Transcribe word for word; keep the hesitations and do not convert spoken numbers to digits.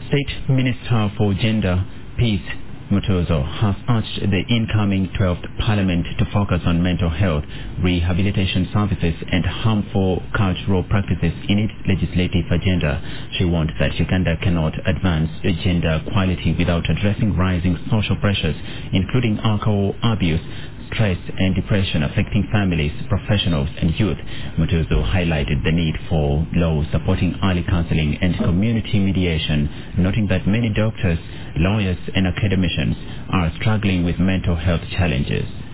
State Minister for Gender, Peace, Mutuzo has urged the incoming twelfth Parliament to focus on mental health, rehabilitation services and harmful cultural practices in its legislative agenda. She warned that Uganda cannot advance gender equality without addressing rising social pressures, including alcohol abuse, stress and depression affecting families, professionals and youth. Mutuzo highlighted the need for laws supporting early counseling and community mediation, noting that many doctors, lawyers and academicians are struggling with mental health challenges.